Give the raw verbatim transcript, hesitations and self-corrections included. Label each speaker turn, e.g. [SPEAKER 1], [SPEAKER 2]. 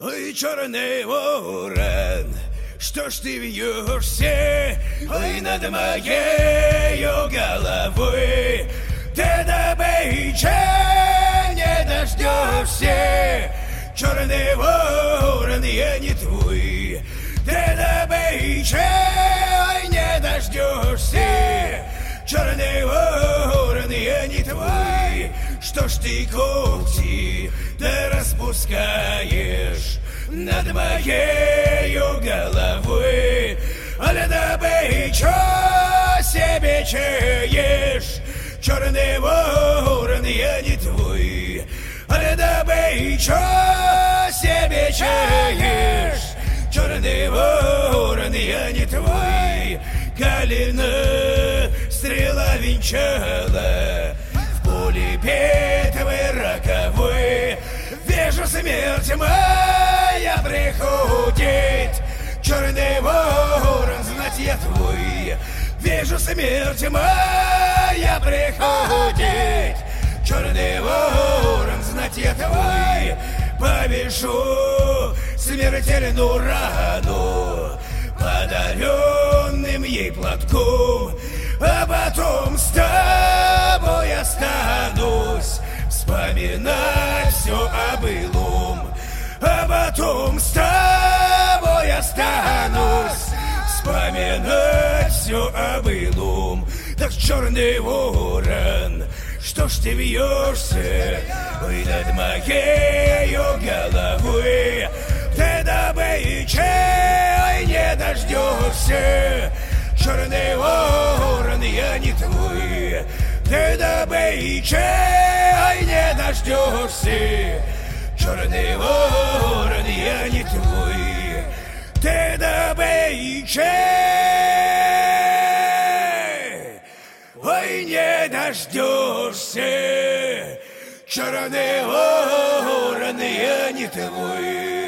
[SPEAKER 1] Ой, черный ворон, что ж ты вьешься, ой, над моей головой? Ты добычи не дождешься, черный ворон, я не твой. Ты добычи не дождешься, черный ворон, я не твой. Что ж ты когти да распускаешь над моей головой? Але добычу себе чаешь, черный ворон, я не твой. Але добычу себе чаешь, черный ворон, я не твой. Калина стрела венчала в поле битвы роковой. Вижу, смерть моя приходит, черный ворон, знать я твой. Вижу, смерть моя приходит, черный ворон, знать я твой. Повешу смертельную рану подаренным ей платком, а потом с тобой останусь вспоминать все о былом. А потом с тобой останусь вспоминать все о былом. Так, черный ворон, что ж ты вьешься, ой, над моей головой? Ты добычи не дождешься, черный ворон, я не твой. Ты добычи не дождешься, черный ворон, я не твой. Ты добычи ой, не дождешься, черный ворон, я не твой.